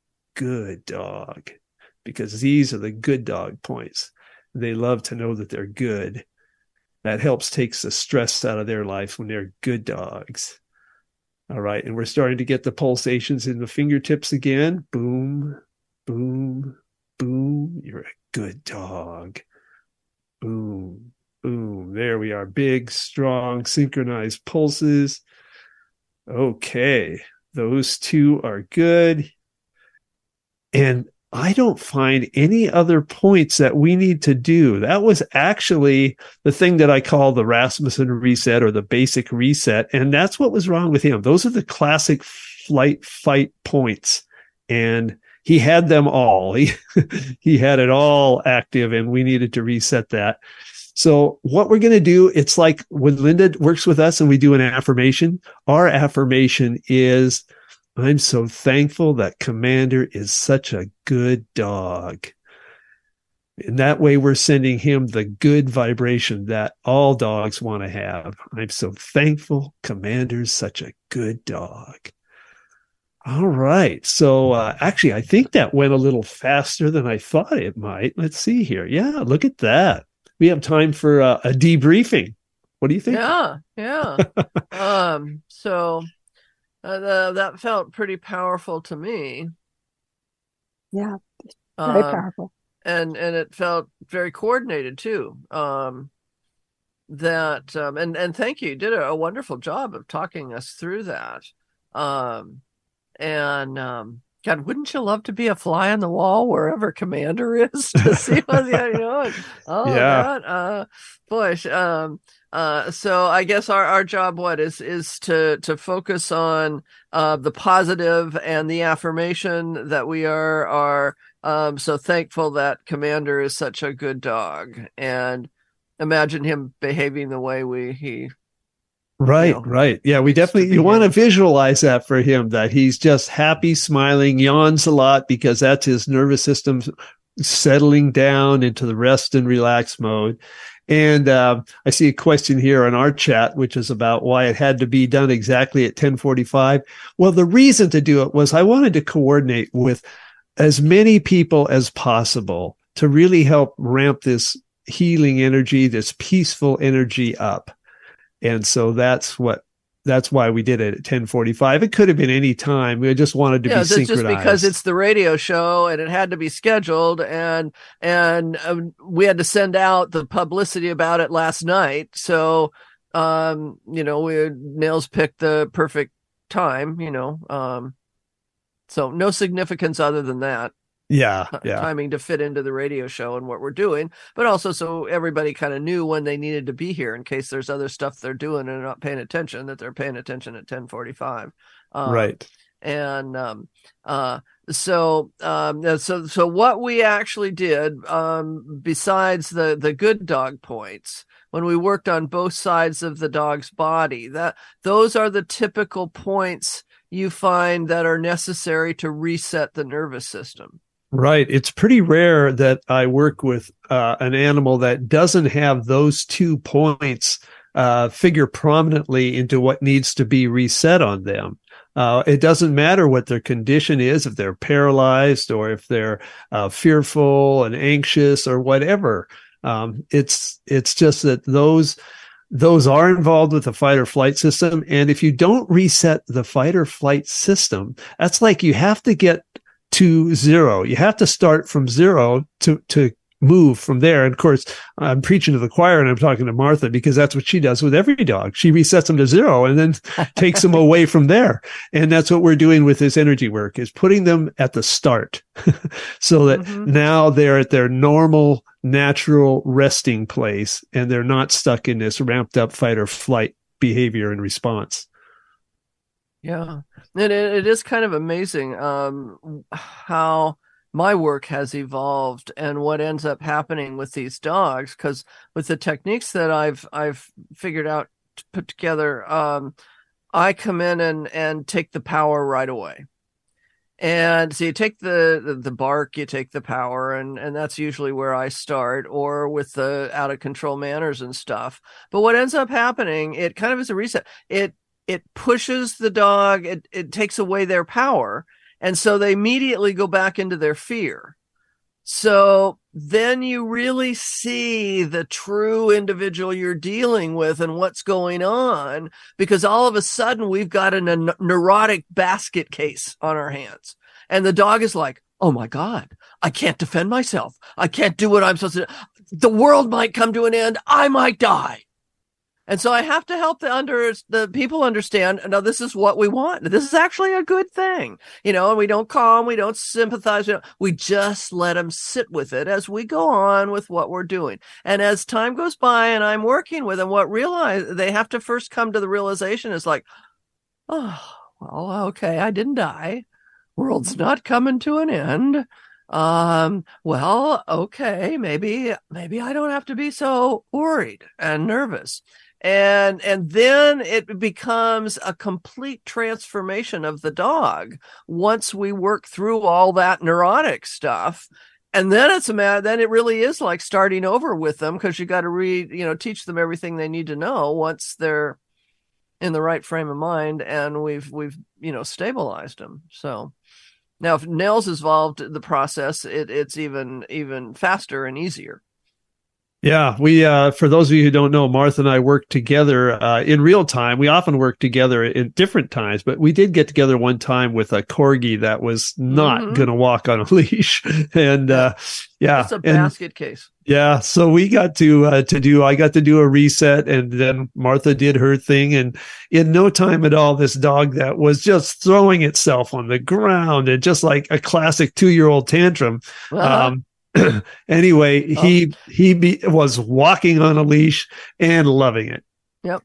Speaker 4: because these are the good dog points. They love to know that they're good. That helps takes the stress out of their life when they're good dogs. All right. And we're starting to get the pulsations in the fingertips again. Boom, boom, boom. You're a good dog. Boom, boom. There we are. Big, strong, synchronized pulses. Okay. Those two are good. And I don't find any other points that we need to do. That was actually the thing that I call the Rasmussen reset or the basic reset. And that's what was wrong with him. Those are the classic flight fight points. And he had them all. He had it all active, and we needed to reset that. So what we're going to do, it's like when Linda works with us and we do an affirmation, our affirmation is, I'm so thankful that Commander is such a good dog. In that way, we're sending him the good vibration that all dogs want to have. I'm so thankful Commander's such a good dog. All right. So actually, I think that went a little faster than I thought it might. Let's see here. Yeah, look at that. We have time for a debriefing. What do you think?
Speaker 1: Yeah. So that felt pretty powerful to me.
Speaker 6: Yeah, very powerful.
Speaker 1: And it felt very coordinated too. And thank you. You did a wonderful job of talking us through that. God, wouldn't you love to be a fly on the wall wherever Commander is to see what's going on? So I guess our job, is to focus on the positive and the affirmation that we are so thankful that Commander is such a good dog, and imagine him behaving the way he.
Speaker 4: Right. Yeah, we definitely, you want to visualize that for him, that he's just happy, smiling, yawns a lot because that's his nervous system settling down into the rest and relax mode. And I see a question here on our chat, which is about why it had to be done exactly at 10:45. Well, the reason to do it was I wanted to coordinate with as many people as possible to really help ramp this healing energy, this peaceful energy up. And so that's why we did it at 10:45. It could have been any time. We just wanted to be synchronized.
Speaker 1: Just because it's the radio show and it had to be scheduled, and we had to send out the publicity about it last night. So, Nels picked the perfect time, so no significance other than that.
Speaker 4: Yeah.
Speaker 1: Timing to fit into the radio show and what we're doing, but also so everybody kind of knew when they needed to be here in case there's other stuff they're doing and not paying attention, that they're paying attention at 10:45.
Speaker 4: Right.
Speaker 1: And so what we actually did, besides the good dog points, when we worked on both sides of the dog's body, those are the typical points you find that are necessary to reset the nervous system.
Speaker 4: Right. It's pretty rare that I work with an animal that doesn't have those 2 points figure prominently into what needs to be reset on them. It doesn't matter what their condition is, if they're paralyzed or if they're fearful and anxious or whatever. It's just that those are involved with the fight or flight system. And if you don't reset the fight or flight system, that's like you have to get to zero. You have to start from zero to move from there. And of course, I'm preaching to the choir and I'm talking to Martha because that's what she does with every dog. She resets them to zero and then takes them away from there. And that's what we're doing with this energy work, is putting them at the start so that now they're at their normal, natural resting place and they're not stuck in this ramped up fight or flight behavior and response.
Speaker 1: Yeah. And it is kind of amazing how my work has evolved and what ends up happening with these dogs, because with the techniques that I've figured out to put together, I come in and take the power right away. And so you take the bark, you take the power, and that's usually where I start, or with the out of control manners and stuff. But what ends up happening, it kind of is a reset. It pushes the dog, it takes away their power. And so they immediately go back into their fear. So then you really see the true individual you're dealing with and what's going on, because all of a sudden we've got a neurotic basket case on our hands. And the dog is like, oh my God, I can't defend myself. I can't do what I'm supposed to do. The world might come to an end. I might die. And so I have to help the people understand, no, this is what we want. This is actually a good thing, and we don't calm, we don't sympathize. We just let them sit with it as we go on with what we're doing. And as time goes by and I'm working with them, they have to first come to the realization is like, oh, well, okay, I didn't die. World's not coming to an end. Well, okay, maybe I don't have to be so worried and nervous. And then it becomes a complete transformation of the dog once we work through all that neurotic stuff. And then then it really is like starting over with them, because you got to teach them everything they need to know once they're in the right frame of mind and we've stabilized them. So now if Nels is involved in the process, it's even faster and easier.
Speaker 4: Yeah, we for those of you who don't know, Martha and I work together in real time. We often work together in different times, but we did get together one time with a corgi that was not going to walk on a leash, and
Speaker 1: it's a basket case.
Speaker 4: Yeah, so we got I got to do a reset, and then Martha did her thing, and in no time at all, this dog that was just throwing itself on the ground and just like a classic 2-year-old tantrum. Anyway, he was walking on a leash and loving it.
Speaker 1: Yep.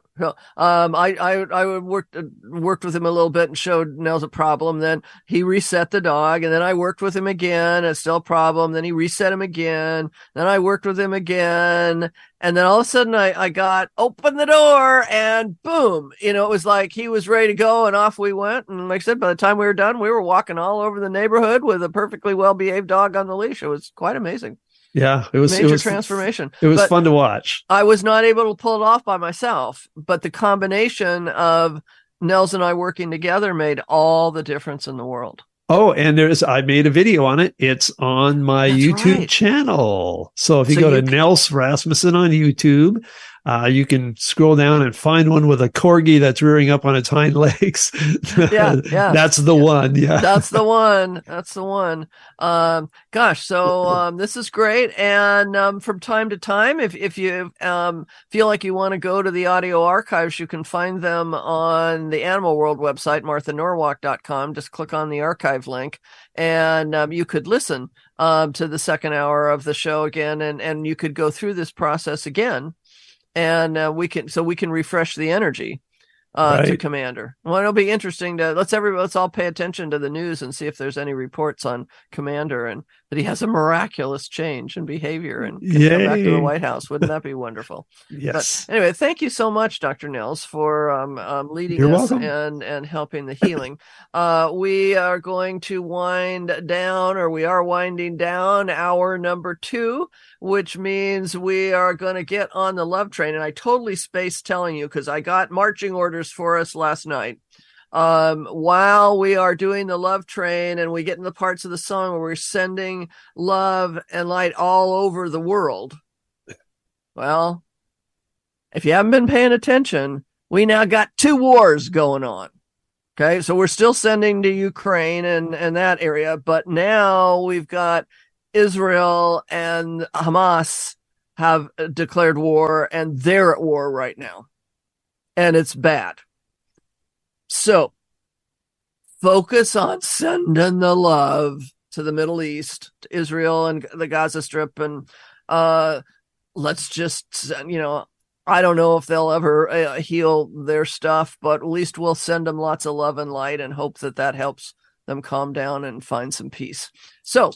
Speaker 1: I worked with him a little bit and showed Nels a problem. Then he reset the dog, and then I worked with him again. It's still a problem. Then he reset him again. Then I worked with him again, and then all of a sudden I got open the door, and boom! It was like he was ready to go, and off we went. And like I said, by the time we were done, we were walking all over the neighborhood with a perfectly well-behaved dog on the leash. It was quite amazing.
Speaker 4: Yeah,
Speaker 1: major transformation.
Speaker 4: It was fun to watch.
Speaker 1: I was not able to pull it off by myself, but the combination of Nels and I working together made all the difference in the world.
Speaker 4: Oh, and I made a video on it. It's on my YouTube channel. So if you go to Nels Rasmussen on YouTube, you can scroll down and find one with a corgi that's rearing up on its hind legs.
Speaker 1: Yeah.
Speaker 4: That's the one. Yeah.
Speaker 1: That's the one. So this is great. And from time to time, if you feel like you want to go to the audio archives, you can find them on the Animal World website, marthanorwalk.com. Just click on the archive link, and you could listen to the second hour of the show again, and you could go through this process again. And we can refresh the energy to Commander. Well, it'll be interesting to let's all pay attention to the news and see if there's any reports on Commander and that he has a miraculous change in behavior and can come back to the White House. Wouldn't that be wonderful?
Speaker 4: Yes.
Speaker 1: But anyway, thank you so much, Dr. Nels, for leading
Speaker 4: You're
Speaker 1: us
Speaker 4: welcome.
Speaker 1: and helping the healing. We are going to we are winding down hour number 2, which means we are going to get on the love train. And I totally spaced telling you because I got marching orders for us last night. While we are doing the love train and we get in the parts of the song where we're sending love and light all over the world. Well, if you haven't been paying attention, we now got 2 wars going on. Okay. So we're still sending to Ukraine and that area, but now we've got Israel and Hamas have declared war, and they're at war right now. And it's bad. So focus on sending the love to the Middle East, to Israel and the Gaza Strip. And let's just, I don't know if they'll ever heal their stuff, but at least we'll send them lots of love and light and hope that helps them calm down and find some peace. So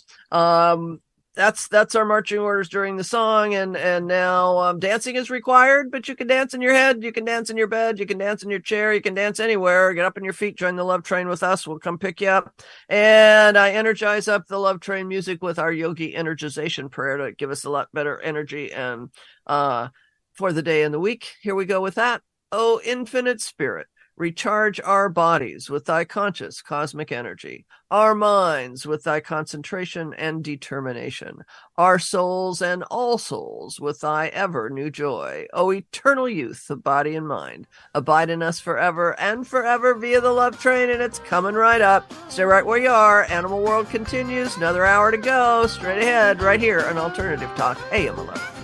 Speaker 1: that's our marching orders during the song. And now dancing is required, but you can dance in your head, you can dance in your bed, you can dance in your chair, you can dance anywhere. Get up on your feet, join the love train with us. We'll come pick you up. And I energize up the love train music with our yogi energization prayer to give us a lot better energy and for the day and the week. Here we go with that. Oh, infinite spirit, recharge our bodies with thy conscious cosmic energy, our minds with thy concentration and determination, our souls and all souls with thy ever new joy. O eternal youth of body and mind, abide in us forever and forever via the love train, and it's coming right up. Stay right where you are. Animal World continues. Another hour to go. Straight ahead, right here on Alternative Talk, AM 11.